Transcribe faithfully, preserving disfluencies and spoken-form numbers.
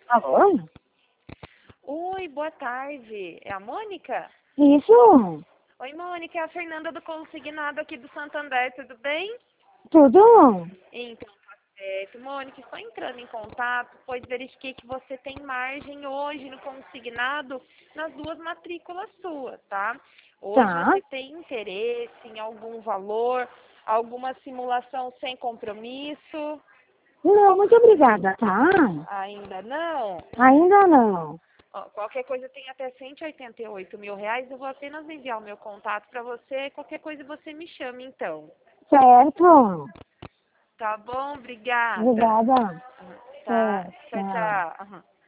Alô? Oi, boa tarde. É a Mônica? Isso? Oi, Mônica, é a Fernanda do Consignado aqui do Santander, tudo bem? Tudo? Então, tá certo. Mônica, estou entrando em contato, pois verifiquei que você tem margem hoje no Consignado nas duas matrículas suas, tá? Hoje Tá. você tem interesse em algum valor, alguma simulação sem compromisso? Não, muito obrigada, tá? Ainda não? Ainda não. Ó, qualquer coisa tem até cento e oitenta e oito mil reais. Eu vou apenas enviar o meu contato para você. Qualquer coisa você me chama, então. Certo. Tá bom? Obrigada. Obrigada. Tá. É, Tchau, tchau. tchau.